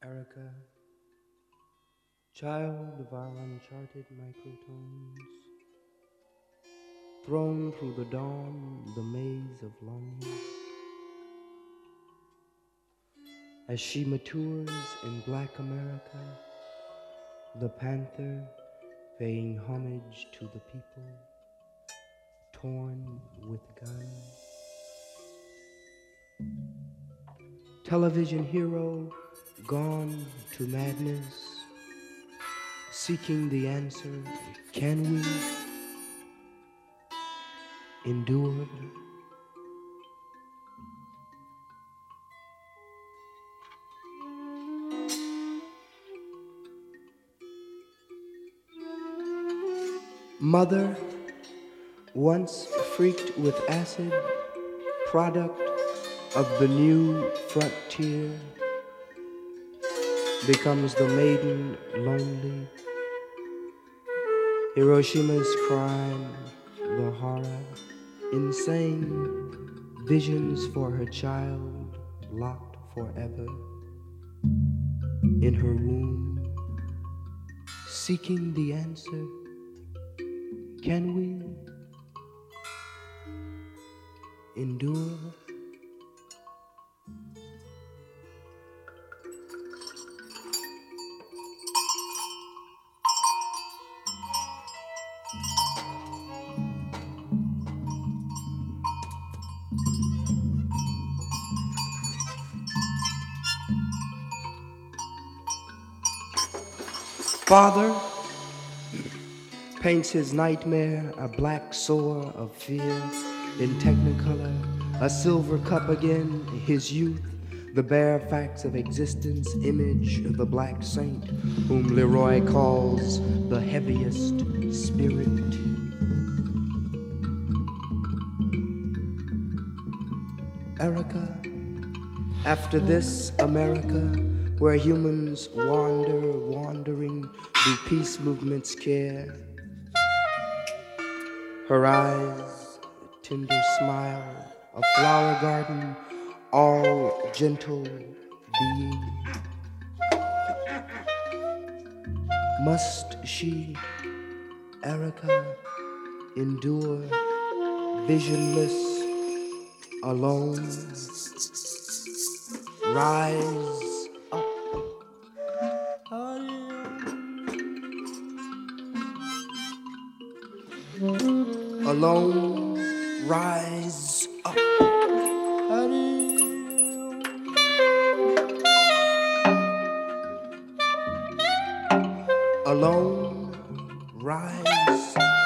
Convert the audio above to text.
Erica, child of our uncharted microtones, thrown through the dawn, the maze of longing. As she matures in Black America, the panther paying homage to the people, torn with guns. Television hero gone to madness, seeking the answer, can we endure? Mother, once freaked with acid, product of the new frontier, becomes the maiden lonely. Hiroshima's crime, the horror, insane visions for her child locked forever in her womb, seeking the answer. Can we endure? Father paints his nightmare a black sore of fear in technicolor, a silver cup again, his youth, the bare facts of existence, image of the black saint, whom Leroy calls the heaviest spirit. Erica, after this America, where humans wandering, do peace movements care? Her eyes, a tender smile, a flower garden, all gentle being. Must she, Erica, endure visionless, alone? Rise up. Alone, rise up. Alone, rise